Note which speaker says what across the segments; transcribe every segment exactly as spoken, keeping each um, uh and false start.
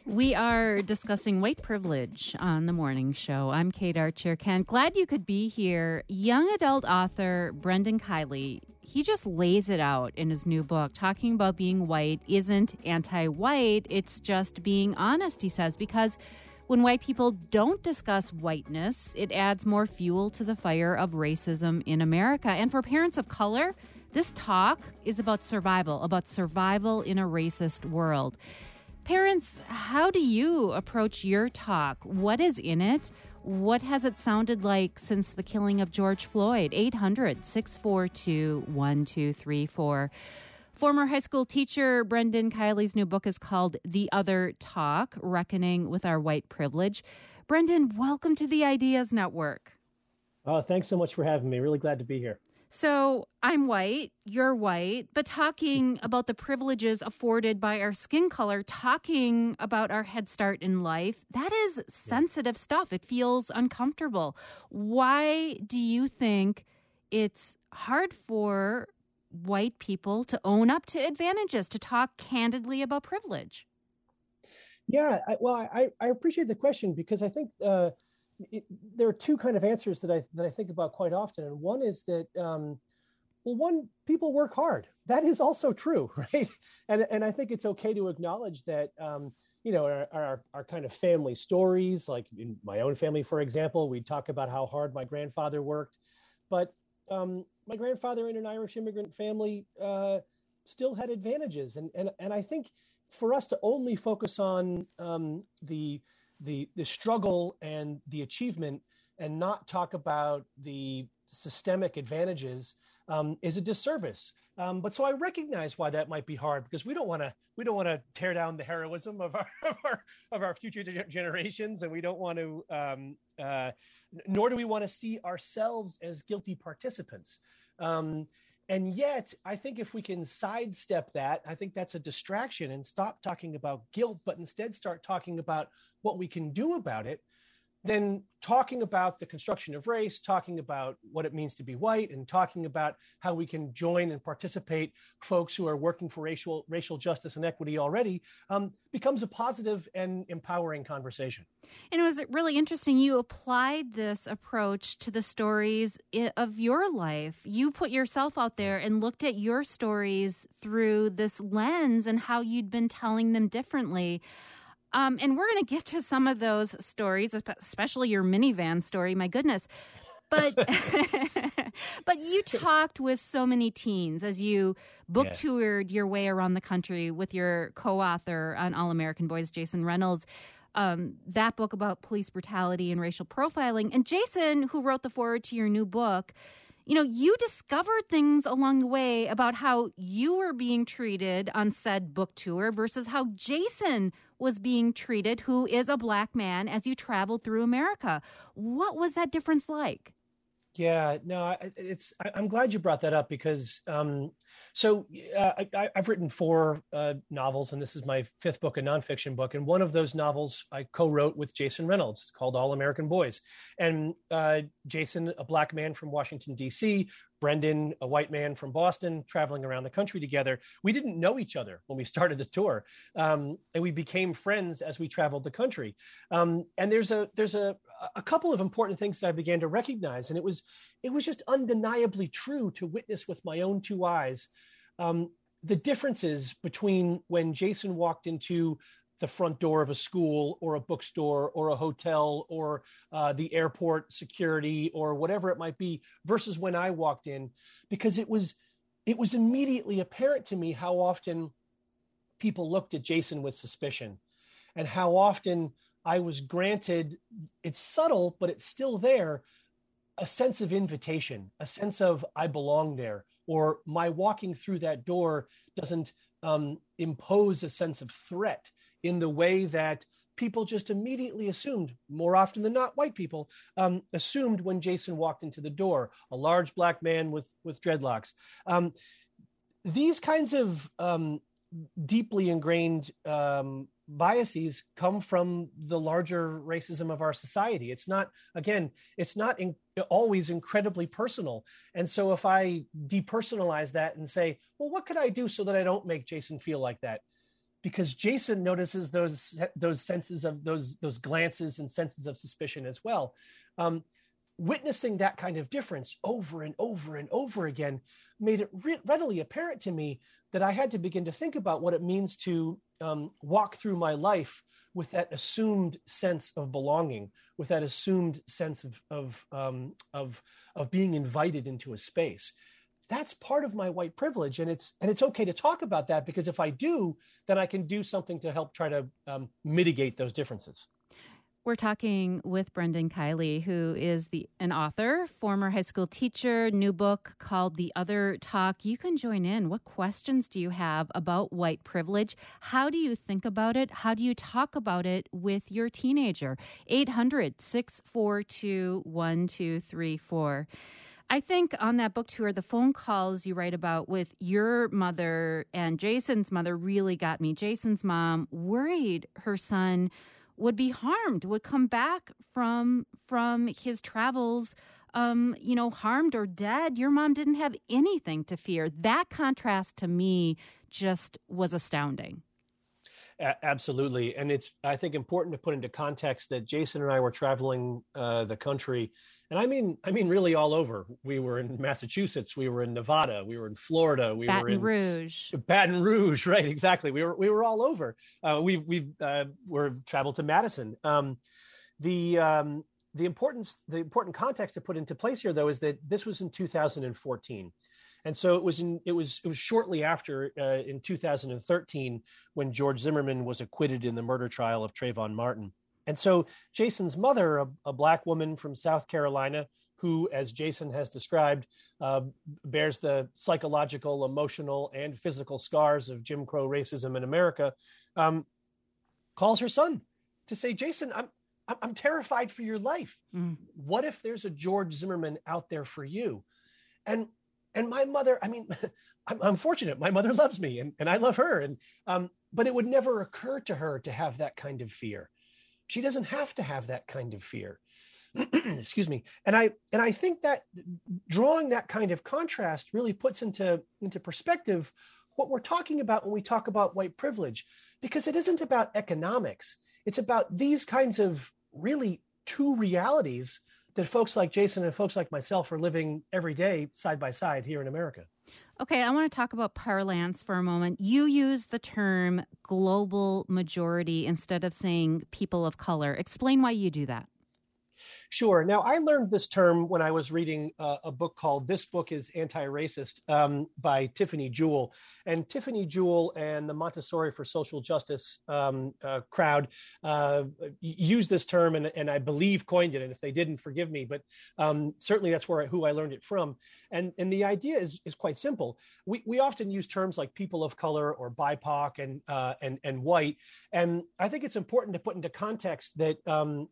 Speaker 1: We are discussing white privilege on the morning show. I'm Kate Archer. Ken, glad you could be here. Young adult author Brendan Kiely, he just lays it out in his new book. Talking about being white isn't anti-white, it's just being honest, he says, because when white people don't discuss whiteness, it adds more fuel to the fire of racism in America. And for parents of color, this talk is about survival, about survival in a racist world. Parents, how do you approach your talk? What is in it? What has it sounded like since the killing of George Floyd? eight hundred, six four two, one two three four. Former high school teacher Brendan Kiely's new book is called The Other Talk, Reckoning with Our White Privilege. Brendan, welcome to the Ideas Network.
Speaker 2: Oh, thanks so much for having me. Really glad to be here.
Speaker 1: So I'm white, you're white, but talking about the privileges afforded by our skin color, talking about our head start in life, that is sensitive stuff. It feels uncomfortable. Why do you think it's hard for white people to own up to advantages, to talk candidly about privilege?
Speaker 2: Yeah, I, well, I, I appreciate the question because I think uh, It, there are two kind of answers that I that I think about quite often, and one is that um, well, one, people work hard. That is also true, right? And and I think it's okay to acknowledge that um, you know our, our our kind of family stories, like in my own family, for example, we talk about how hard my grandfather worked, but um, my grandfather in an Irish immigrant family uh, still had advantages, and and and I think for us to only focus on um, the the the struggle and the achievement and not talk about the systemic advantages um, is a disservice. Um, but so I recognize why that might be hard, because we don't want to we don't want to tear down the heroism of our of our, of our future de- generations, and we don't want to um, uh, nor do we want to see ourselves as guilty participants. Um, And yet, I think if we can sidestep that, I think that's a distraction, and stop talking about guilt, but instead start talking about what we can do about it, then talking about the construction of race, talking about what it means to be white, and talking about how we can join and participate folks who are working for racial racial justice and equity already um, becomes a positive and empowering conversation.
Speaker 1: And it was really interesting. You applied this approach to the stories of your life. You put yourself out there and looked at your stories through this lens and how you'd been telling them differently. Um, and we're going to get to some of those stories, especially your minivan story. My goodness. But but you talked with so many teens as you book yeah. toured your way around the country with your co-author on All American Boys, Jason Reynolds. Um, that book about police brutality and racial profiling. And Jason, who wrote the foreword to your new book, you know, you discovered things along the way about how you were being treated on said book tour versus how Jason was being treated, who is a black man, as you traveled through America. What was that difference like?
Speaker 2: Yeah, no, it's. I'm glad you brought that up because, um, so uh, I, I've written four uh, novels, and this is my fifth book, a nonfiction book. And one of those novels I co-wrote with Jason Reynolds, called All American Boys. And uh, Jason, a black man from Washington, D C, Brendan, a white man from Boston, traveling around the country together. We didn't know each other when we started the tour, um, and we became friends as we traveled the country. Um, and there's a there's a a couple of important things that I began to recognize, and it was it was just undeniably true to witness with my own two eyes um, the differences between when Jason walked into the front door of a school or a bookstore or a hotel or uh, the airport security or whatever it might be versus when I walked in, because it was it was immediately apparent to me how often people looked at Jason with suspicion, and how often I was granted, it's subtle, but it's still there, a sense of invitation, a sense of I belong there, or my walking through that door doesn't um, impose a sense of threat in the way that people just immediately assumed, more often than not, white people um, assumed when Jason walked into the door, a large black man with, with dreadlocks. Um, these kinds of um, deeply ingrained um, biases come from the larger racism of our society. It's not, again, it's not in, always incredibly personal. And so if I depersonalize that and say, well, what could I do so that I don't make Jason feel like that? because Jason notices those those senses of those those glances and senses of suspicion as well. Um, witnessing that kind of difference over and over and over again made it re- readily apparent to me that I had to begin to think about what it means to um, walk through my life with that assumed sense of belonging, with that assumed sense of of um, of of being invited into a space. That's part of my white privilege, and it's and it's okay to talk about that, because if I do, then I can do something to help try to um, mitigate those differences.
Speaker 1: We're talking with Brendan Kiely, who is the an author, former high school teacher, new book called The Other Talk. You can join in. What questions do you have about white privilege? How do you think about it? How do you talk about it with your teenager? eight hundred, six four two, one two three four. I think on that book tour, the phone calls you write about with your mother and Jason's mother really got me. Jason's mom worried her son would be harmed, would come back from from his travels, um, you know, harmed or dead. Your mom didn't have anything to fear. That contrast to me just was astounding.
Speaker 2: A- absolutely. And it's, I think, important to put into context that Jason and I were traveling uh, the country. And I mean, I mean, really all over. We were in Massachusetts, we were in Nevada, we were in Florida, we
Speaker 1: Baton
Speaker 2: were in
Speaker 1: Rouge.
Speaker 2: Baton Rouge, right? Exactly. We were we were all over. Uh, we've we've uh, we're traveled to Madison. Um, the um, the importance, the important context to put into place here, though, is that this was in two thousand fourteen. And so it was in, it was it was shortly after uh, in two thousand thirteen when George Zimmerman was acquitted in the murder trial of Trayvon Martin. And so Jason's mother, a, a Black woman from South Carolina, who, as Jason has described, uh, bears the psychological, emotional, and physical scars of Jim Crow racism in America, um, calls her son to say, "Jason, I'm I'm terrified for your life. Mm. What if there's a George Zimmerman out there for you?" And And my mother, I mean, I'm, I'm fortunate. My mother loves me and, and I love her. And um, but it would never occur to her to have that kind of fear. She doesn't have to have that kind of fear. Excuse me. And I and I think that drawing that kind of contrast really puts into, into perspective what we're talking about when we talk about white privilege, because it isn't about economics. It's about these kinds of really two realities that folks like Jason and folks like myself are living every day side by side here in America.
Speaker 1: Okay, I want to talk about parlance for a moment. You use the term global majority instead of saying people of color. Explain why you do that.
Speaker 2: Sure. Now, I learned this term when I was reading uh, a book called This Book is Anti-Racist um, by Tiffany Jewell. And Tiffany Jewell and the Montessori for Social Justice um, uh, crowd uh, used this term and, and I believe coined it. And if they didn't, forgive me. But um, certainly that's where I, who I learned it from. And, and the idea is, is quite simple. We, we often use terms like people of color or B I P O C and, uh, and, and white. And I think it's important to put into context that um,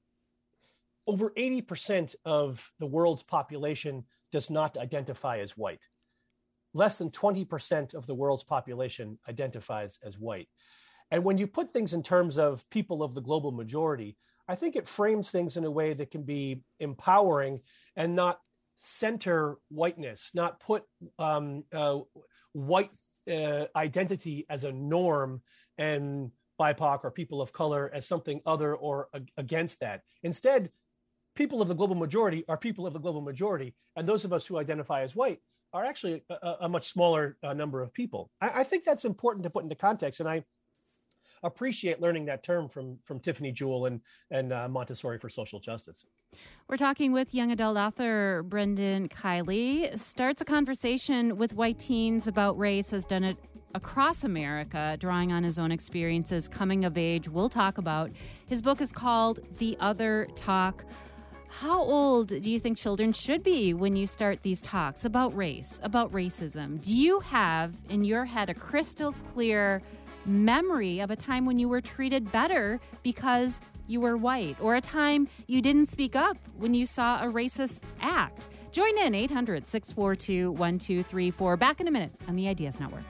Speaker 2: over eighty percent of the world's population does not identify as white. Less than twenty percent of the world's population identifies as white. And when you put things in terms of people of the global majority, I think it frames things in a way that can be empowering and not center whiteness, not put um, uh, white uh, identity as a norm and B I P O C or people of color as something other or ag- against that. Instead, people of the global majority are people of the global majority. And those of us who identify as white are actually a, a much smaller uh, number of people. I, I think that's important to put into context. And I appreciate learning that term from, from Tiffany Jewell and, and uh, Montessori for Social Justice.
Speaker 1: We're talking with young adult author Brendan Kiely. Starts a conversation with white teens about race, has done it across America, drawing on his own experiences coming of age. We'll talk about. His book is called The Other Talk. How old do you think children should be when you start these talks about race, about racism? Do you have in your head a crystal clear memory of a time when you were treated better because you were white, or a time you didn't speak up when you saw a racist act? Join in eight hundred, six four two, one two three four. Back in a minute on the Ideas Network.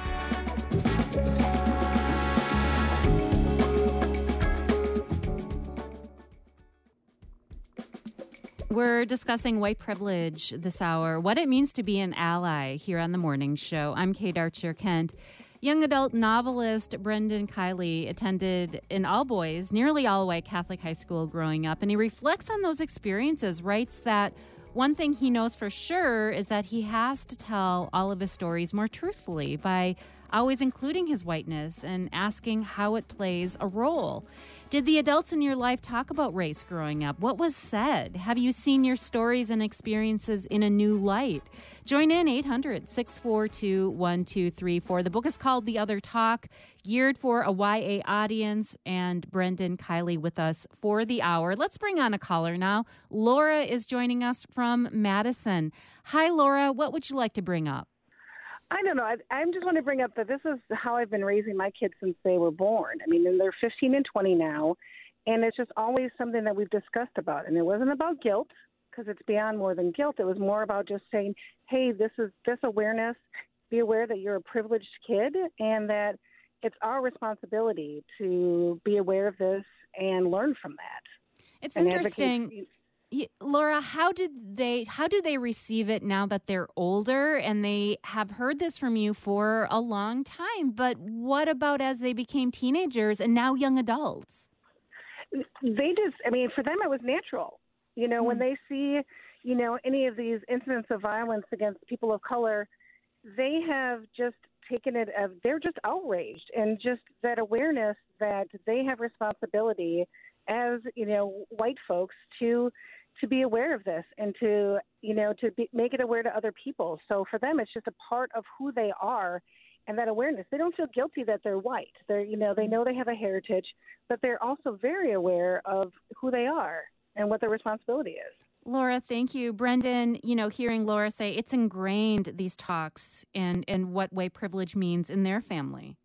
Speaker 1: We're discussing white privilege this hour, what it means to be an ally here on The Morning Show. I'm Kate Archer Kent. Young adult novelist Brendan Kiely attended an all-boys, nearly all-white Catholic high school growing up, and he reflects on those experiences, writes that one thing he knows for sure is that he has to tell all of his stories more truthfully by always including his whiteness and asking how it plays a role. Did the adults in your life talk about race growing up? What was said? Have you seen your stories and experiences in a new light? Join in eight hundred, six four two, one two three four. The book is called The Other Talk, geared for a Y A audience, and Brendan Kiely with us for the hour. Let's bring on a caller now. Laura is joining us from Madison. Hi, Laura. What would you like to bring up?
Speaker 3: I don't know. I, I just want to bring up that this is how I've been raising my kids since they were born. I mean, and they're fifteen and twenty now, and it's just always something that we've discussed about. And it wasn't about guilt, because it's beyond more than guilt. It was more about just saying, hey, this is this awareness. Be aware that you're a privileged kid and that it's our responsibility to be aware of this and learn from that.
Speaker 1: It's
Speaker 3: and
Speaker 1: interesting.
Speaker 3: Advocate-
Speaker 1: Laura, how did they how do they receive it now that they're older and they have heard this from you for a long time? But what about as they became teenagers and now young adults?
Speaker 3: They just, I mean, for them it was natural. You know, mm-hmm. when they see, you know, any of these incidents of violence against people of color, they have just taken it as they're just outraged, and just that awareness that they have responsibility as, you know, white folks to to be aware of this and to, you know, to be, make it aware to other people. So for them, it's just a part of who they are, and that awareness. They don't feel guilty that they're white. They're, you know, they know they have a heritage, but they're also very aware of who they are and what their responsibility is.
Speaker 1: Laura, thank you. Brendan, you know, hearing Laura say it's ingrained, these talks, and, and what white privilege means in their family.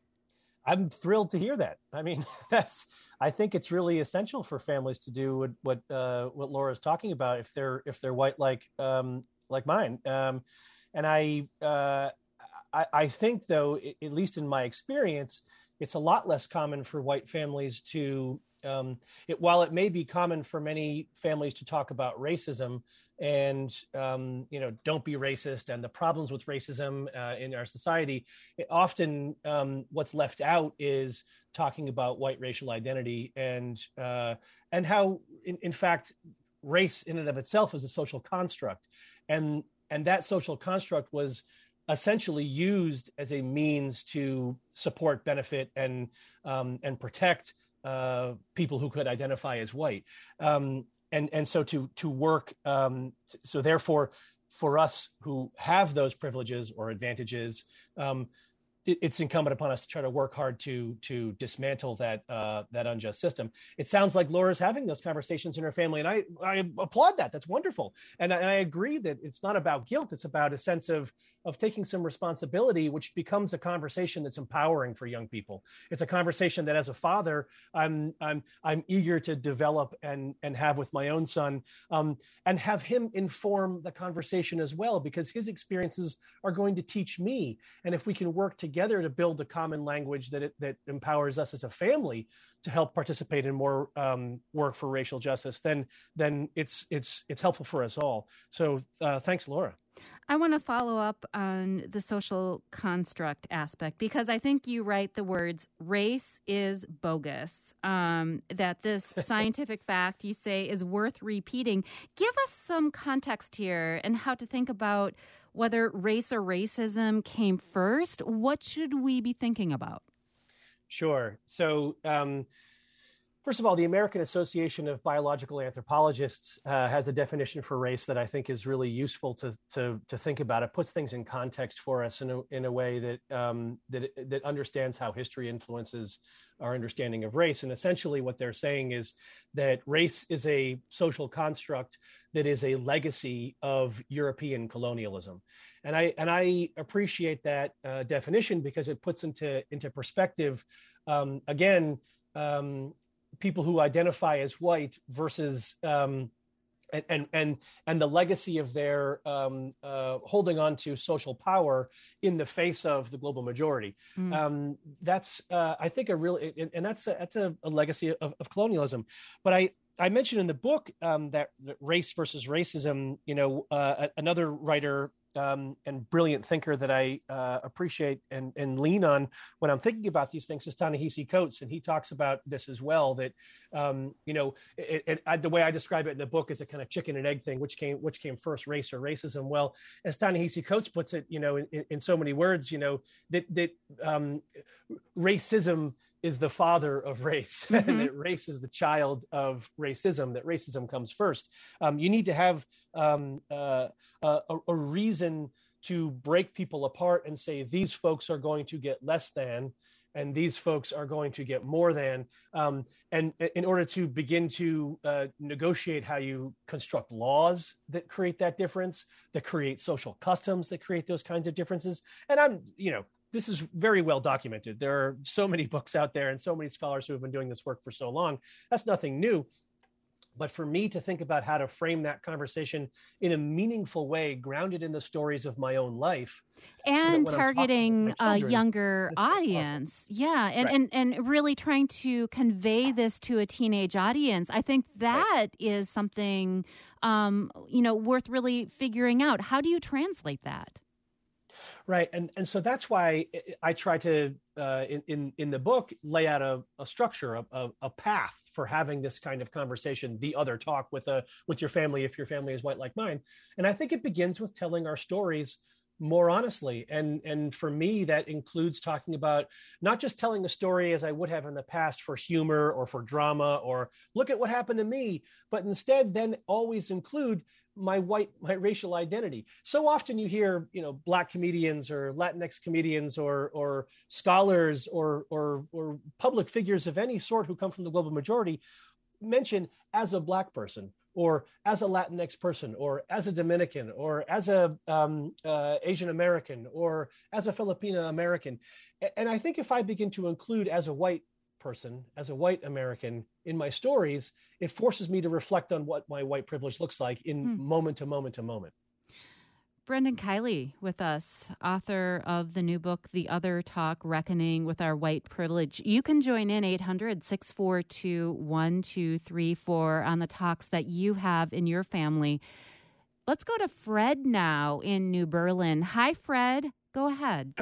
Speaker 2: I'm thrilled to hear that. I mean, that's, I think it's really essential for families to do what, what, uh, what Laura's talking about if they're, if they're white, like, um, like mine. Um, and I, uh, I, I think though, at least in my experience, it's a lot less common for white families to, um, it, while it may be common for many families to talk about racism and, um, you know, don't be racist and the problems with racism uh, in our society, it often um, what's left out is talking about white racial identity and uh, and how, in, in fact, race in and of itself is a social construct. And, and that social construct was essentially used as a means to support, benefit, and um, and protect uh, people who could identify as white. Um, and and so to to work, um, so therefore, for us who have those privileges or advantages, um, it, it's incumbent upon us to try to work hard to to dismantle that uh, that unjust system. It sounds like Laura's having those conversations in her family, and I I applaud that. That's wonderful, and I, and I agree that it's not about guilt. It's about a sense of of taking some responsibility, which becomes a conversation that's empowering for young people. It's a conversation that, as a father, I'm I'm I'm eager to develop and and have with my own son, um, and have him inform the conversation as well, because his experiences are going to teach me. And if we can work together to build a common language that it, that empowers us as a family to help participate in more um, work for racial justice, then then it's it's it's helpful for us all. So uh, thanks, Laura.
Speaker 1: I want to follow up on the social construct aspect, because I think you write the words race is bogus, um, that this scientific fact you say is worth repeating. Give us some context here and how to think about whether race or racism came first. What should we be thinking about?
Speaker 2: Sure. So, um, first of all, the American Association of Biological Anthropologists uh, has a definition for race that I think is really useful to to, to think about. It puts things in context for us in a, in a way that um, that that understands how history influences our understanding of race. And essentially, what they're saying is that race is a social construct that is a legacy of European colonialism. And I and I appreciate that uh, definition because it puts into into perspective, um, again, um, people who identify as white versus um, and, and and and the legacy of their um, uh, holding on to social power in the face of the global majority. Mm. Um, that's uh, I think a real and that's a, that's a, a legacy of, of colonialism. But I. I mentioned in the book um, that, that race versus racism, you know, uh, another writer um, and brilliant thinker that I uh, appreciate and, and lean on when I'm thinking about these things is Ta-Nehisi Coates, and he talks about this as well. That um, you know, it, it, I, the way I describe it in the book is a kind of chicken and egg thing, which came which came first, race or racism. Well, as Ta-Nehisi Coates puts it, you know, in, in so many words, you know, that that um, racism is the father of race, mm-hmm. and that race is the child of racism, that racism comes first. Um, you need to have um, uh, a, a reason to break people apart and say, these folks are going to get less than, and these folks are going to get more than. Um, and in order to begin to uh, negotiate how you construct laws that create that difference, that create social customs that create those kinds of differences. And I'm, you know, this is very well documented. There are so many books out there and so many scholars who have been doing this work for so long. That's nothing new. But for me to think about how to frame that conversation in a meaningful way, grounded in the stories of my own life.
Speaker 1: And so targeting a younger audience. Awesome. Yeah. And, right. and, and really trying to convey this to a teenage audience. I think that right. is something, um, you know, worth really figuring out. How do you translate that?
Speaker 2: Right. And and so that's why I try to, uh, in, in, in the book, lay out a, a structure, a, a, a path for having this kind of conversation, the other talk with a, with your family, if your family is white like mine. And I think it begins with telling our stories more honestly. And, and for me, that includes talking about not just telling the story as I would have in the past for humor or for drama or look at what happened to me, but instead then always include my white, my racial identity. So often you hear, you know, Black comedians or Latinx comedians or or scholars or or or public figures of any sort who come from the global majority mention as a Black person or as a Latinx person or as a Dominican or as a um, uh, Asian American or as a Filipino American. And I think if I begin to include as a white person, as a white American in my stories, it forces me to reflect on what my white privilege looks like in hmm. moment to moment to moment.
Speaker 1: Brendan Kiely with us, author of the new book, The Other Talk, Reckoning with Our White Privilege. You can join in eight hundred, six four two, one two three four on the talks that you have in your family. Let's go to Fred now in New Berlin. Hi, Fred. Go ahead.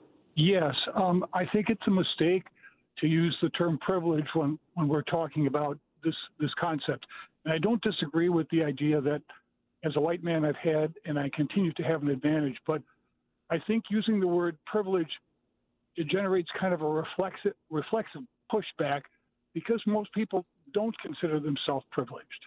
Speaker 4: Yes, um, I think it's a mistake to use the term privilege when, when we're talking about this this concept. And I don't disagree with the idea that as a white man I've had and I continue to have an advantage, but I think using the word privilege, it generates kind of a reflexive, reflexive pushback because most people don't consider themselves privileged.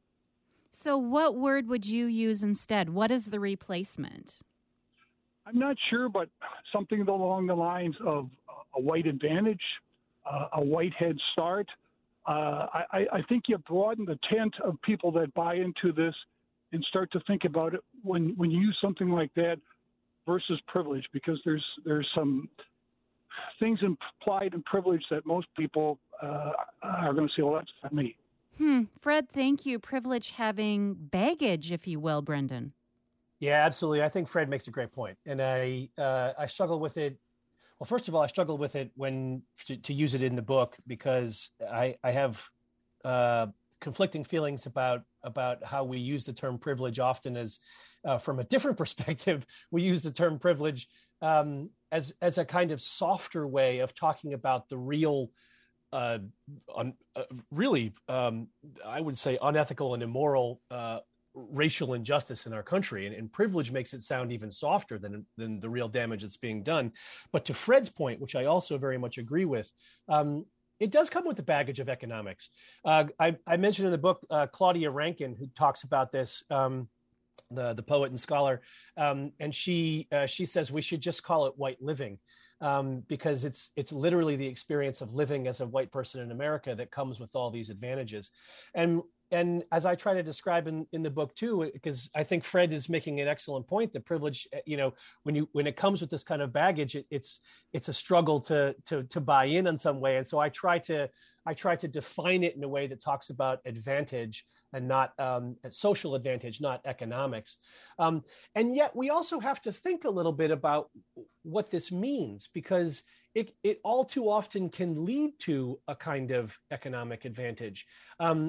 Speaker 1: So what word would you use instead? What is the replacement?
Speaker 4: I'm not sure, but something along the lines of a white advantage, Uh, a white head start. Uh, I, I think you broaden the tent of people that buy into this and start to think about it when, when you use something like that versus privilege, because there's there's some things implied in privilege that most people uh, are going to say, well, that's not me.
Speaker 1: Hmm. Fred, thank you. Privilege having baggage, if you will, Brendan.
Speaker 2: Yeah, absolutely. I think Fred makes a great point. And I uh, I struggle with it. Well, first of all, I struggle with it when to, to use it in the book because I, I have uh, conflicting feelings about about how we use the term privilege often as uh, from a different perspective. We use the term privilege um, as as a kind of softer way of talking about the real, uh, un, uh, really, um, I would say, unethical and immoral uh, racial injustice in our country, and, and privilege makes it sound even softer than than the real damage that's being done. But to Fred's point, which I also very much agree with, um, it does come with the baggage of economics. Uh, I, I mentioned in the book uh, Claudia Rankine, who talks about this, um, the the poet and scholar, um, and she uh, she says we should just call it white living. Um, because it's it's literally the experience of living as a white person in America that comes with all these advantages. And and as I try to describe in, in the book too, because I think Fred is making an excellent point, that privilege, you know, when you when it comes with this kind of baggage, it, it's it's a struggle to to to buy in in some way. And so I try to I try to define it in a way that talks about advantage and not um, social advantage, not economics. Um, and yet we also have to think a little bit about what this means, because it, it all too often can lead to a kind of economic advantage. Um,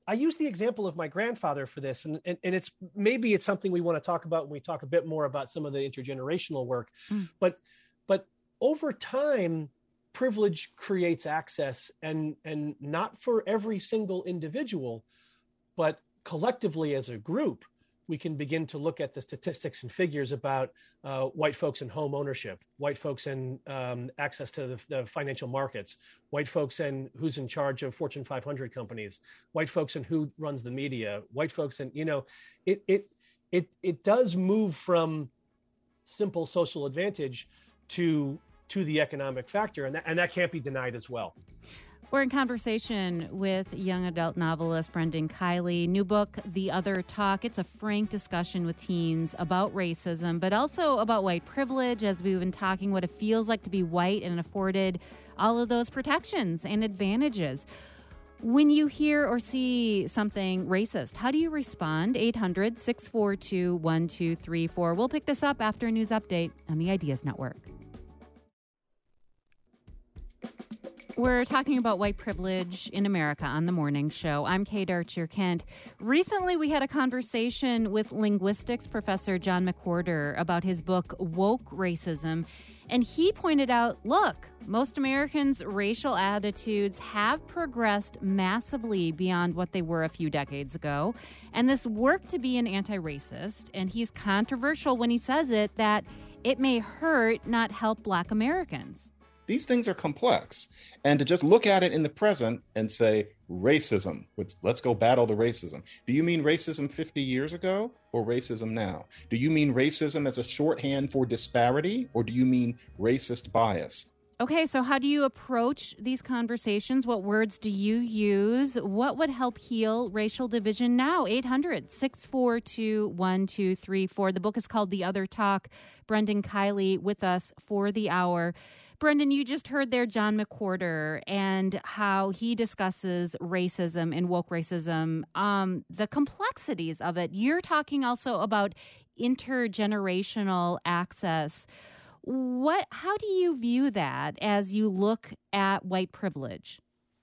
Speaker 2: I use the example of my grandfather for this, and, and, and it's maybe it's something we want to talk about when we talk a bit more about some of the intergenerational work. Mm. But but over time, privilege creates access, and and not for every single individual, but collectively as a group, we can begin to look at the statistics and figures about uh, white folks and home ownership, white folks and um, access to the, the financial markets, white folks and who's in charge of Fortune five hundred companies, white folks and who runs the media, white folks and, you know, it it it it does move from simple social advantage to to the economic factor, and that, and that can't be denied as well.
Speaker 1: We're in conversation with young adult novelist Brendan Kiely. New book, The Other Talk. It's a frank discussion with teens about racism, but also about white privilege, as we've been talking, what it feels like to be white and afforded all of those protections and advantages. When you hear or see something racist, how do you respond? eight hundred, six four two, one two three four. We'll pick this up after a news update on the Ideas Network. We're talking about white privilege in America on The Morning Show. I'm Kate Archer-Kent. Recently, we had a conversation with linguistics professor John McWhorter about his book, Woke Racism. And he pointed out, look, most Americans' racial attitudes have progressed massively beyond what they were a few decades ago. And this work to be an anti-racist, and he's controversial when he says it, that it may hurt, not help Black Americans.
Speaker 5: These things are complex. And to just look at it in the present and say, racism, let's go battle the racism. Do you mean racism fifty years ago or racism now? Do you mean racism as a shorthand for disparity, or do you mean racist bias?
Speaker 1: Okay, so how do you approach these conversations? What words do you use? What would help heal racial division now? eight hundred, six four two, one two three four. The book is called The Other Talk. Brendan Kiely with us for the hour. Brendan, you just heard there John McWhorter and how he discusses racism and woke racism, um, the complexities of it. You're talking also about intergenerational access. What? How do you view that as you look at white privilege?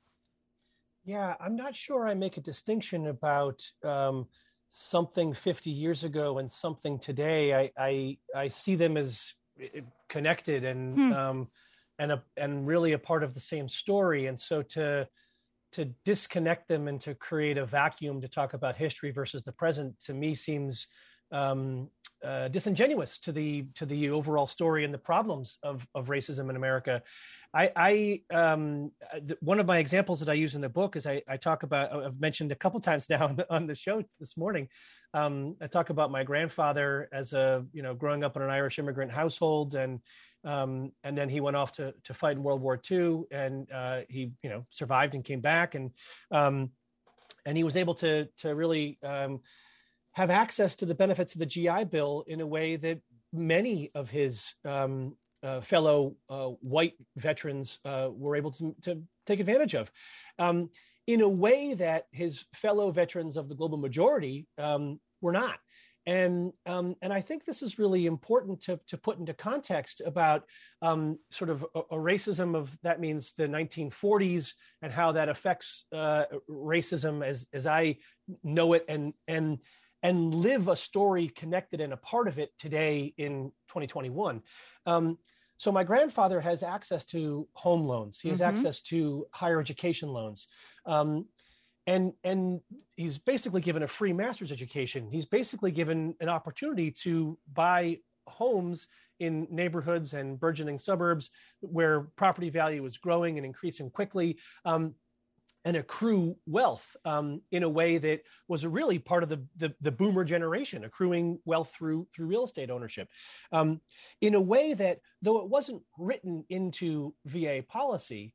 Speaker 2: Yeah, I'm not sure I make a distinction about um, something fifty years ago and something today. I I, I see them as connected and hmm. um, and a, and really a part of the same story. And so to to disconnect them and to create a vacuum to talk about history versus the present, to me seems um, uh, disingenuous to the to the overall story and the problems of of racism in America. I, I um, th- one of my examples that I use in the book is I, I talk about, I've mentioned a couple times now on the, on the show this morning. Um, I talk about my grandfather as a, you know, growing up in an Irish immigrant household, and um, and then he went off to to fight in World War Two, and uh, he, you know, survived and came back, and um, and he was able to to really um, have access to the benefits of the G I Bill in a way that many of his um, uh, fellow uh, white veterans uh, were able to, to take advantage of, um, in a way that his fellow veterans of the global majority um, were not. And um, and I think this is really important to to put into context about um, sort of a, a racism of, that means the nineteen forties, and how that affects uh, racism as as I know it, and and and live a story connected and a part of it today in twenty twenty-one. Um, so my grandfather has access to home loans. He has mm-hmm. access to higher education loans. Um, and, and he's basically given a free master's education. He's basically given an opportunity to buy homes in neighborhoods and burgeoning suburbs where property value is growing and increasing quickly. Um, and accrue wealth um, in a way that was really part of the, the, the boomer generation, accruing wealth through through real estate ownership, um, in a way that, though it wasn't written into V A policy,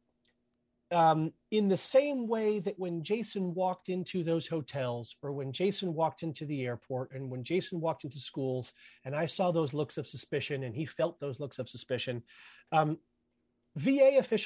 Speaker 2: um, in the same way that when Jason walked into those hotels, or when Jason walked into the airport, and when Jason walked into schools, and I saw those looks of suspicion, and he felt those looks of suspicion, um, V A officials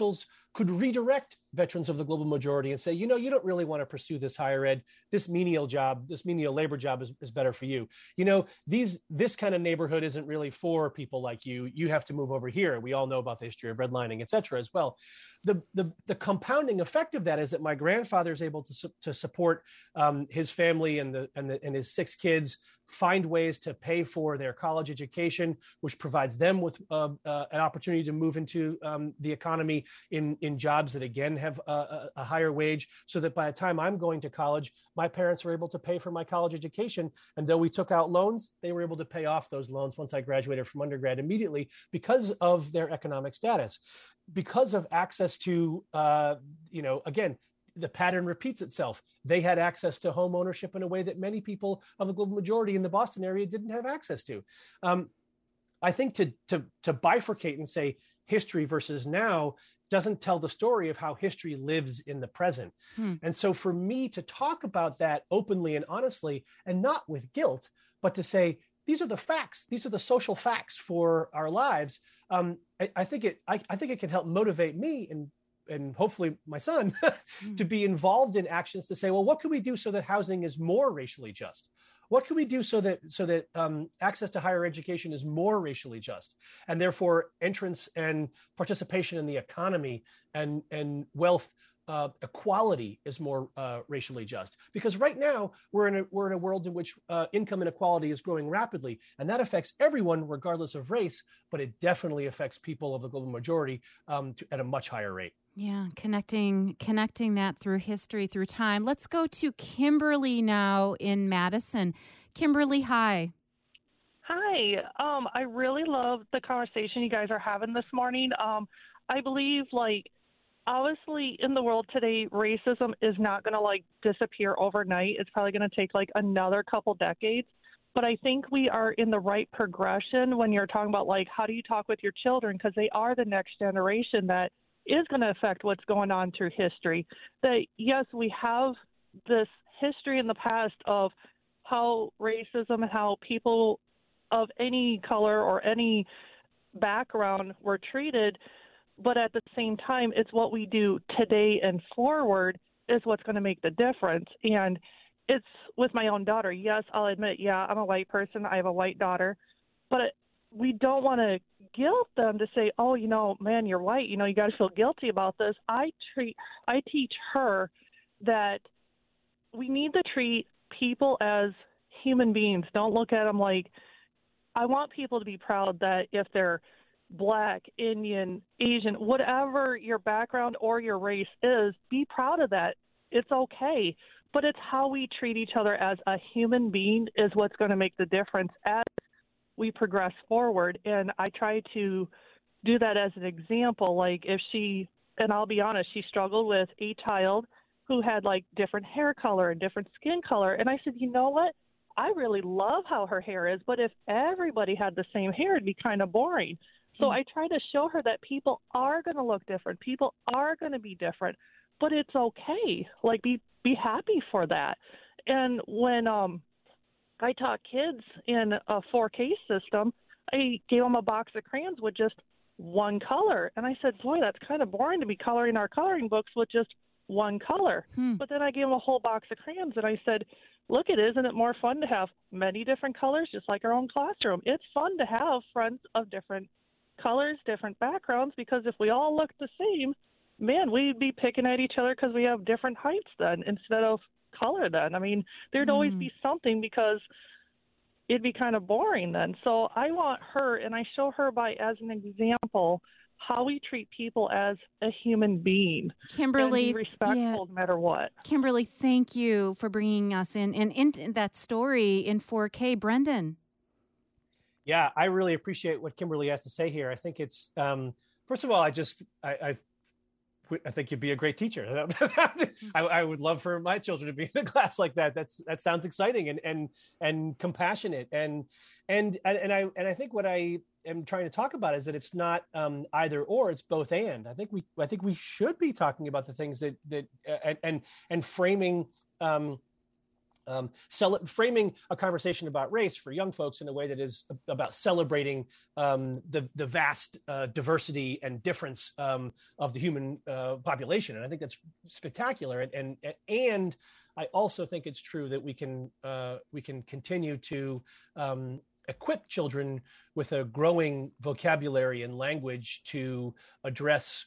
Speaker 2: could redirect veterans of the global majority and say, you know, you don't really want to pursue this higher ed, this menial job, this menial labor job is, is better for you. You know, these this kind of neighborhood isn't really for people like you. You have to move over here. We all know about the history of redlining, et cetera, as well. The, the, the compounding effect of that is that my grandfather is able to, su- to support um, his family and, the, and, the, and his six kids, find ways to pay for their college education, which provides them with uh, uh, an opportunity to move into um, the economy in, in jobs that, again, have a, a higher wage, so that by the time I'm going to college, my parents were able to pay for my college education. And though we took out loans, they were able to pay off those loans once I graduated from undergrad immediately because of their economic status, because of access to, uh, you know, again, the pattern repeats itself. They had access to home ownership in a way that many people of the global majority in the Boston area didn't have access to. Um, I think to, to, to bifurcate and say history versus now doesn't tell the story of how history lives in the present. Hmm. And so for me to talk about that openly and honestly, and not with guilt, but to say, these are the facts, these are the social facts for our lives. Um, I, I think it, I, I think it can help motivate me and and hopefully my son, to be involved in actions to say, well, what can we do so that housing is more racially just? What can we do so that so that um, access to higher education is more racially just, and therefore entrance and participation in the economy and, and wealth uh, equality is more uh, racially just? Because right now we're in a we're in a world in which uh, income inequality is growing rapidly, and that affects everyone regardless of race, but it definitely affects people of the global majority um, to, at a much higher rate.
Speaker 1: Yeah, connecting connecting that through history, through time. Let's go to Kimberly now in Madison. Kimberly, hi.
Speaker 6: Hi. Um, I really love the conversation you guys are having this morning. Um, I believe, like, obviously in the world today, racism is not going to, like, disappear overnight. It's probably going to take, like, another couple decades. But I think we are in the right progression when you're talking about, like, how do you talk with your children? Because they are the next generation that is going to affect what's going on through history. That, yes, we have this history in the past of how racism and how people of any color or any background were treated, but at the same time, it's what we do today and forward is what's going to make the difference. And it's with my own daughter. Yes, I'll admit, yeah, I'm a white person. I have a white daughter. But we don't want to guilt them to say, oh, you know, man, you're white. You know, you got to feel guilty about this. I treat, I teach her that we need to treat people as human beings. Don't look at them like, I want people to be proud that if they're Black, Indian, Asian, whatever your background or your race is, be proud of that. It's okay. But it's how we treat each other as a human being is what's going to make the difference as we progress forward. And I try to do that as an example. Like if she, and I'll be honest, she struggled with a child who had like different hair color and different skin color. And I said, you know what? I really love how her hair is, but if everybody had the same hair, it'd be kind of boring. So mm-hmm. I try to show her that people are going to look different. People are going to be different, but it's okay. Like be, be happy for that. And when um, I taught kids in a four K system, I gave them a box of crayons with just one color. And I said, boy, that's kind of boring to be coloring our coloring books with just one color. Hmm. But then I gave them a whole box of crayons and I said, look, it isn't it more fun to have many different colors, just like our own classroom? It's fun to have friends of different colors, different backgrounds, because if we all look the same, man, we'd be picking at each other because we have different heights then instead of color then. I mean, there'd mm. always be something because it'd be kind of boring then. So I want her, and I show her by as an example, how we treat people as a human being.
Speaker 1: Kimberly,
Speaker 6: and be respectful yeah. no matter what.
Speaker 1: Kimberly, thank you for bringing us in and in that story in four K. Brendan.
Speaker 2: Yeah, I really appreciate what Kimberly has to say here. I think it's, um, first of all, I just, I, I, I think you'd be a great teacher. I, I would love for my children to be in a class like that. That's that sounds exciting and and and compassionate and and and I and I think what I am trying to talk about is that it's not um, either or, it's both and. I think we I think we should be talking about the things that that uh, and and and framing um, Um, cel- framing a conversation about race for young folks in a way that is about celebrating um, the the vast uh, diversity and difference um, of the human uh, population, and I think that's spectacular. And and and I also think it's true that we can uh, we can continue to um, equip children with a growing vocabulary and language to address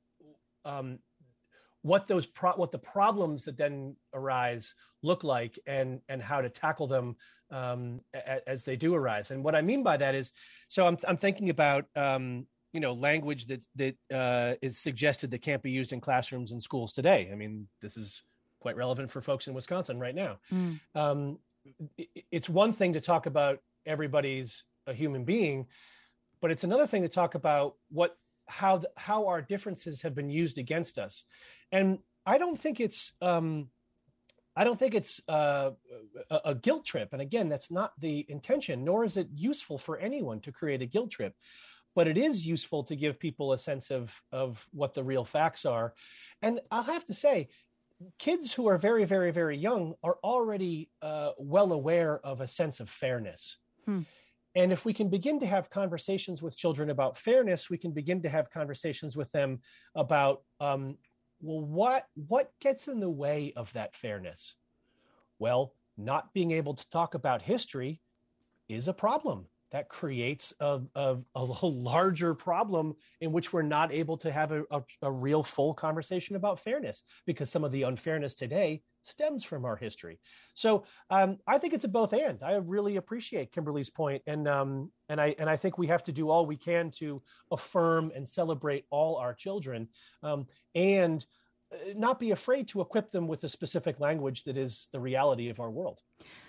Speaker 2: Um, what those pro- what the problems that then arise look like, and and how to tackle them um, a- as they do arise. And what I mean by that is, so I'm I'm thinking about um, you know language that that uh, is suggested that can't be used in classrooms and schools today. I mean, this is quite relevant for folks in Wisconsin right now.
Speaker 1: Mm.
Speaker 2: Um, it, it's one thing to talk about everybody's a human being, but it's another thing to talk about what how the, how our differences have been used against us. And I don't think it's um, I don't think it's uh, a, a guilt trip. And again, that's not the intention, nor is it useful for anyone to create a guilt trip. But it is useful to give people a sense of of what the real facts are. And I'll have to say, kids who are very, very, very young are already uh, well aware of a sense of fairness.
Speaker 1: Hmm.
Speaker 2: And if we can begin to have conversations with children about fairness, we can begin to have conversations with them about, um, well, what what gets in the way of that fairness? Well, not being able to talk about history is a problem. That creates a, a, a larger problem in which we're not able to have a, a, a real full conversation about fairness, because some of the unfairness today stems from our history. So um, I think it's a both and. I really appreciate Kimberly's point, and um, and I and I think we have to do all we can to affirm and celebrate all our children, um, and not be afraid to equip them with a specific language that is the reality of our world.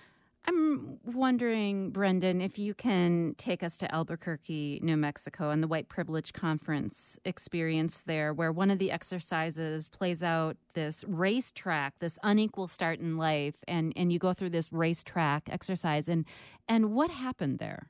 Speaker 1: I'm wondering, Brendan, if you can take us to Albuquerque, New Mexico, and the White Privilege Conference experience there, where one of the exercises plays out this racetrack, this unequal start in life, and, and you go through this racetrack exercise. And, and what happened there?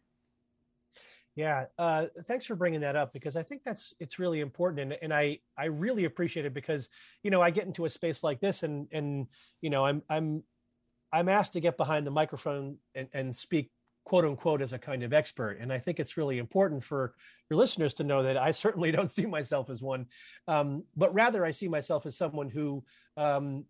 Speaker 2: Yeah, uh, thanks for bringing that up, because I think that's it's really important, and and I I really appreciate it, because you know I get into a space like this, and and you know I'm I'm I'm asked to get behind the microphone and, and speak, quote unquote, as a kind of expert. And I think it's really important for your listeners to know that I certainly don't see myself as one, um, but rather I see myself as someone who um,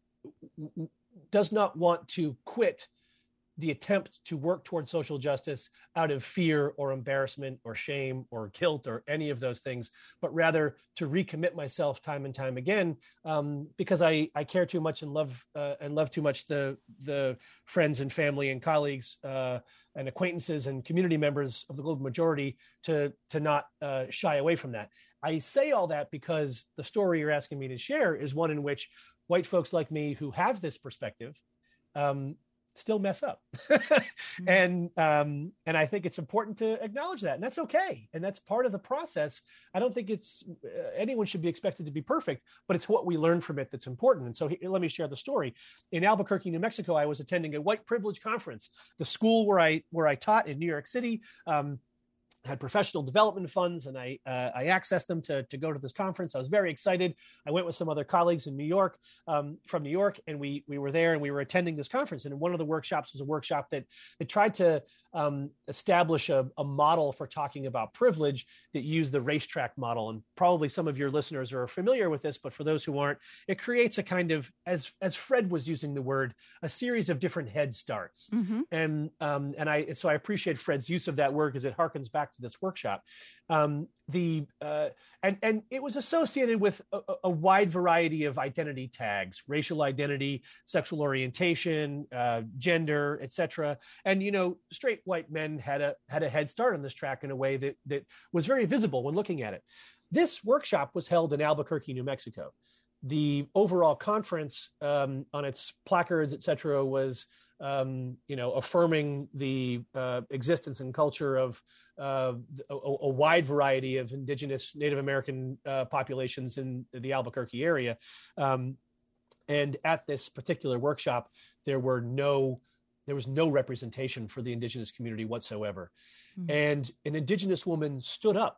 Speaker 2: does not want to quit the attempt to work towards social justice out of fear or embarrassment or shame or guilt or any of those things, but rather to recommit myself time and time again, um, because I, I care too much and love uh, and love too much the the friends and family and colleagues uh, and acquaintances and community members of the global majority to to not uh, shy away from that. I say all that because the story you're asking me to share is one in which white folks like me who have this perspective um, still mess up. mm-hmm. And, um, and I think it's important to acknowledge that, and that's okay. And that's part of the process. I don't think it's, uh, anyone should be expected to be perfect, but it's what we learn from it that's important. And so here, let me share the story. In Albuquerque, New Mexico, I was attending a white privilege conference. The school where I, where I taught in New York City, um, had professional development funds, and I uh, I accessed them to, to go to this conference. I was very excited. I went with some other colleagues in New York, um, from New York, and we we were there and we were attending this conference. And one of the workshops was a workshop that, that tried to um, establish a, a model for talking about privilege that used the racetrack model. And probably some of your listeners are familiar with this, but for those who aren't, it creates a kind of, as as Fred was using the word, a series of different head starts. Mm-hmm. And um, and I so I appreciate Fred's use of that word, because it harkens back to this workshop. Um, the uh, and and it was associated with a, a wide variety of identity tags: racial identity, sexual orientation, uh, gender, et cetera. And you know, straight white men had a had a head start on this track in a way that that was very visible when looking at it. This workshop was held in Albuquerque, New Mexico. The overall conference, um, on its placards, et cetera, was Um, you know, affirming the uh, existence and culture of uh, a, a wide variety of indigenous Native American uh, populations in the Albuquerque area. Um, and at this particular workshop, there were no, there was no representation for the indigenous community whatsoever. Mm-hmm. And an indigenous woman stood up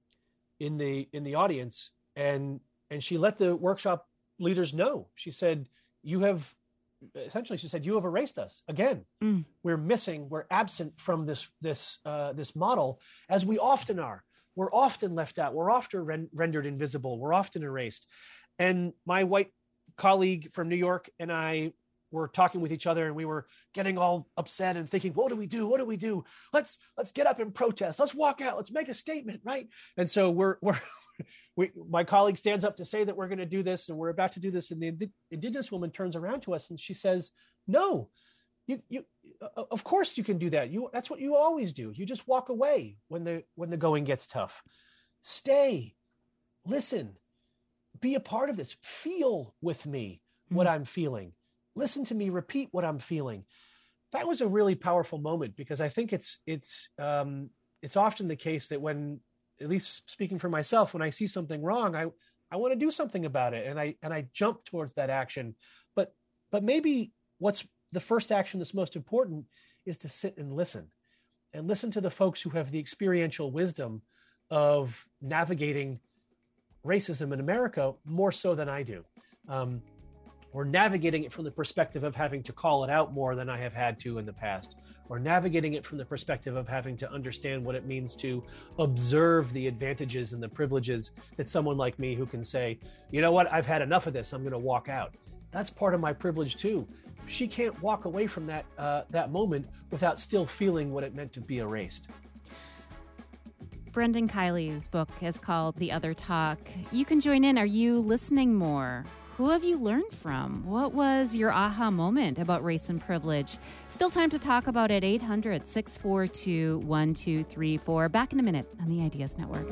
Speaker 2: in the in the audience, and and she let the workshop leaders know. She said, "You have essentially she said, you have erased us again.
Speaker 1: Mm.
Speaker 2: We're missing, we're absent from this, this, uh, this model, as we often are. We're often left out. We're often ren- rendered invisible. We're often erased. And my white colleague from New York and I were talking with each other, and we were getting all upset and thinking, what do we do? What do we do? Let's, let's get up and protest. Let's walk out. Let's make a statement. Right. And so we're, we're, we, my colleague stands up to say that we're going to do this, and we're about to do this. And the Indigenous woman turns around to us and she says, no, you, you, uh, of course you can do that. You, that's what you always do. You just walk away when the, when the going gets tough. Stay, listen, be a part of this, feel with me what mm-hmm. I'm feeling. Listen to me, repeat what I'm feeling. That was a really powerful moment, because I think it's, it's, um, it's often the case that when, at least speaking for myself, when I see something wrong, I, I want to do something about it. And I, and I jump towards that action, but, but maybe what's the first action that's most important is to sit and listen, and listen to the folks who have the experiential wisdom of navigating racism in America more so than I do. Um, or navigating it from the perspective of having to call it out more than I have had to in the past, or navigating it from the perspective of having to understand what it means to observe the advantages and the privileges that someone like me, who can say, you know what, I've had enough of this, I'm going to walk out. That's part of my privilege too. She can't walk away from that uh, that moment without still feeling what it meant to be erased.
Speaker 1: Brendan Kiley's book is called The Other Talk. You can join in. Are you listening more? Who have you learned from? What was your aha moment about race and privilege? Still time to talk about it. eight hundred, six four two, one two three four. Back in a minute on the Ideas Network.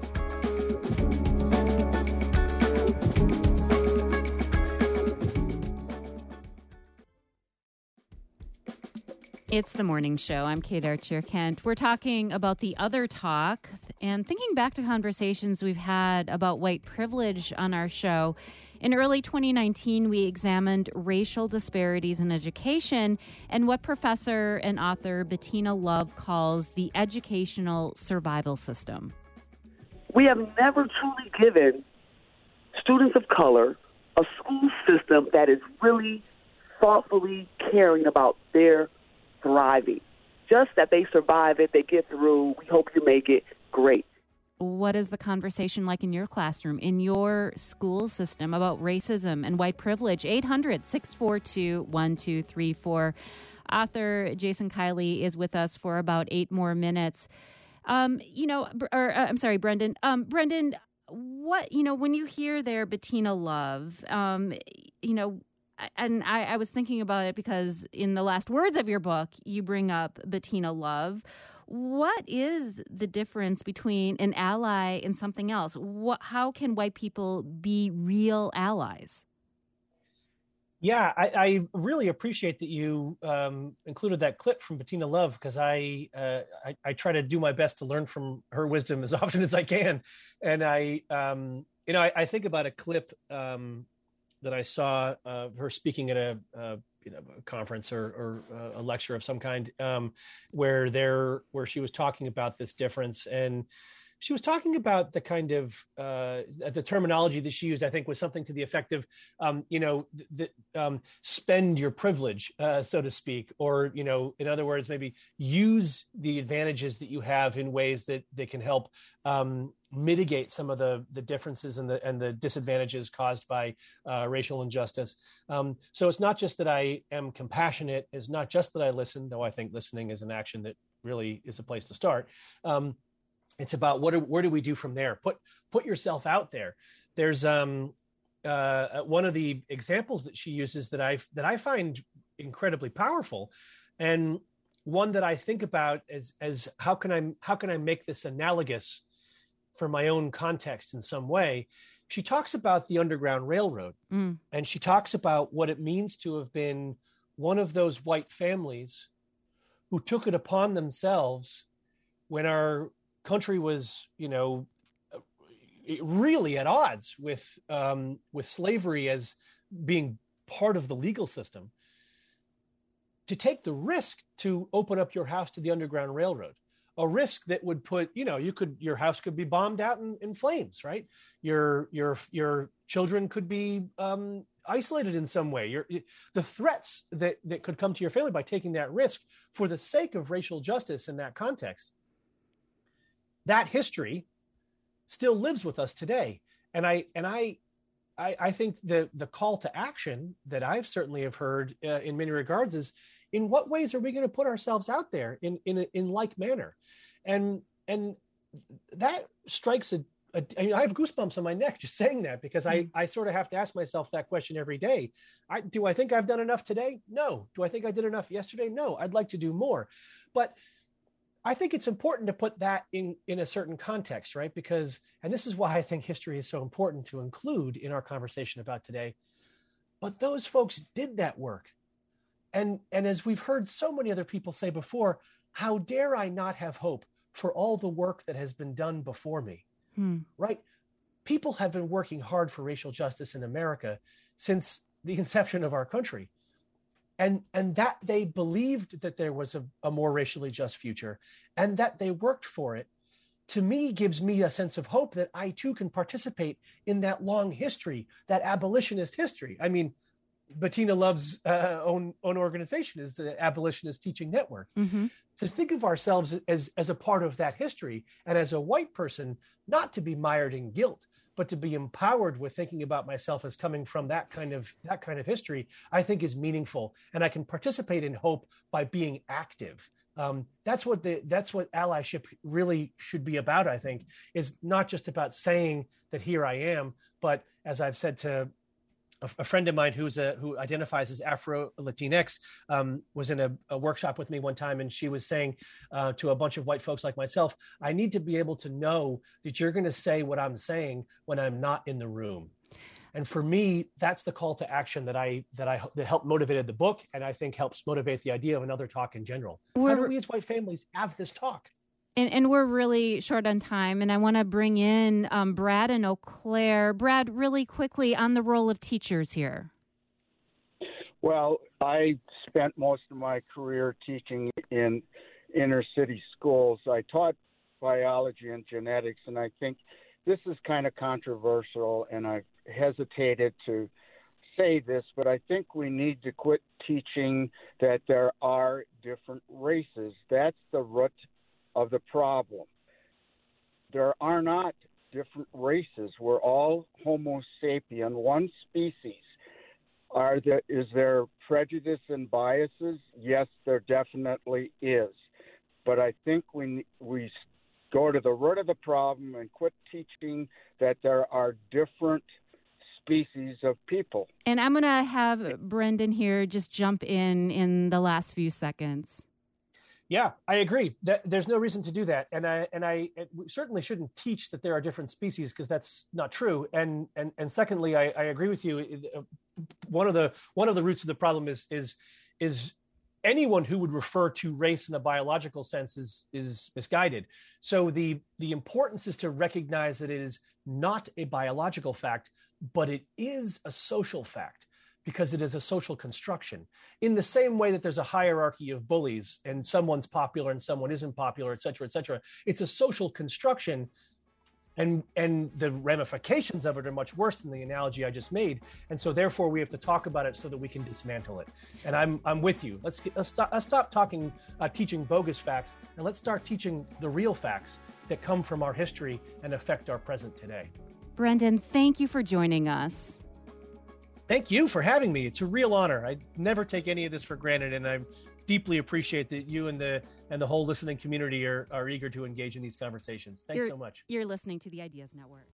Speaker 1: It's the morning show. I'm Kate Archer-Kent. We're talking about the other talk and thinking back to conversations we've had about white privilege on our show. In early twenty nineteen, we examined racial disparities in education and what professor and author Bettina Love calls the educational survival system.
Speaker 7: We have never truly given students of color a school system that is really thoughtfully caring about their thriving. Just that they survive it, they get through, we hope you make it, great.
Speaker 1: What is the conversation like in your classroom, in your school system, about racism and white privilege? eight hundred, six four two, one two three four. Author Jason Kiley is with us for about eight more minutes. Um, you know, or uh, I'm sorry, Brendan. Um, Brendan, what, you know, when you hear there Bettina Love, um, you know, and I, I was thinking about it because in the last words of your book, you bring up Bettina Love. What is the difference between an ally and something else? What, how can white people be real allies?
Speaker 2: Yeah, I, I really appreciate that you um, included that clip from Bettina Love, because I, uh, I I try to do my best to learn from her wisdom as often as I can. And I, um, you know, I, I think about a clip um, that I saw uh, her speaking at a, uh, you know, a conference or, or uh, a lecture of some kind, um, where there, where she was talking about this difference, and she was talking about the kind of uh, the terminology that she used, I think, was something to the effect of, um, you know, th- um, spend your privilege, uh, so to speak, or, you know, in other words, maybe use the advantages that you have in ways that they can help um, mitigate some of the the differences and the and the disadvantages caused by uh, racial injustice. Um, so it's not just that I am compassionate. It's not just that I listen, though I think listening is an action that really is a place to start. Um, It's about what do, where do we do from there? Put put yourself out there. There's um, uh, one of the examples that she uses that I that I find incredibly powerful, and one that I think about as as how can I how can I make this analogous for my own context in some way. She talks about the Underground Railroad, mm. and she talks about what it means to have been one of those white families who took it upon themselves when our country was, you know, really at odds with um, with slavery as being part of the legal system, to take the risk to open up your house to the Underground Railroad, a risk that would put, you know, you could, your house could be bombed out in, in flames, right? Your your your children could be um, isolated in some way. You're, the threats that, that could come to your family by taking that risk for the sake of racial justice in that context, that history still lives with us today. And I and I I, I think the the call to action that I've certainly have heard uh, in many regards is, in what ways are we going to put ourselves out there in in in like manner, and and that strikes a, a I mean, I have goosebumps on my neck just saying that, because I I sort of have to ask myself that question every day. I do I think I've done enough today? No. Do I think I did enough yesterday? No. I'd like to do more, but I think it's important to put that in, in a certain context, right? Because, and this is why I think history is so important to include in our conversation about today, but those folks did that work. And, and as we've heard so many other people say before, how dare I not have hope for all the work that has been done before me, hmm. right? People have been working hard for racial justice in America since the inception of our country. And, and that they believed that there was a, a more racially just future, and that they worked for it, to me gives me a sense of hope that I too can participate in that long history, that abolitionist history. I mean, Bettina Love's uh, own, own organization is the Abolitionist Teaching Network. Mm-hmm. To think of ourselves as, as a part of that history, and as a white person, not to be mired in guilt, but to be empowered with thinking about myself as coming from that kind of that kind of history, I think is meaningful. And I can participate in hope by being active. Um, that's what the that's what allyship really should be about, I think, is not just about saying that here I am, but as I've said to a, a friend of mine who's a who identifies as Afro-Latinx, um, was in a, a workshop with me one time, and she was saying uh, to a bunch of white folks like myself, I need to be able to know that you're going to say what I'm saying when I'm not in the room. And for me, that's the call to action that I that I that helped motivated the book, and I think helps motivate the idea of another talk in general. We're, How do we as white families have this talk?
Speaker 1: And, and we're really short on time, and I want to bring in um, Brad and Eau Claire. Brad, really quickly on the role of teachers here.
Speaker 8: Well, I spent most of my career teaching in inner city schools. I taught biology and genetics, and I think this is kind of controversial, and I've hesitated to say this, but I think we need to quit teaching that there are different races. That's the root of the problem. There are not different races. We're all Homo sapien, one species. Are there, is there prejudice and biases? Yes, there definitely is. But I think we we go to the root of the problem and quit teaching that there are different species of people.
Speaker 1: And I'm going to have Brendan here just jump in in the last few seconds.
Speaker 2: Yeah, I agree. That, there's no reason to do that, and I and I we certainly shouldn't teach that there are different species, because that's not true. And and and secondly, I, I agree with you. One of the one of the roots of the problem is is is anyone who would refer to race in a biological sense is is misguided. So the the importance is to recognize that it is not a biological fact, but it is a social fact, because it is a social construction. In the same way that there's a hierarchy of bullies and someone's popular and someone isn't popular, et cetera, et cetera, it's a social construction, and and the ramifications of it are much worse than the analogy I just made. And so therefore we have to talk about it so that we can dismantle it. And I'm I'm with you. Let's, get, let's, stop, let's stop talking, uh, teaching bogus facts, and let's start teaching the real facts that come from our history and affect our present today.
Speaker 1: Brendan, thank you for joining us.
Speaker 2: Thank you for having me. It's a real honor. I never take any of this for granted, and I deeply appreciate that you and the and the whole listening community are, are eager to engage in these conversations. Thanks
Speaker 1: you're,
Speaker 2: so much.
Speaker 1: You're listening to the Ideas Network.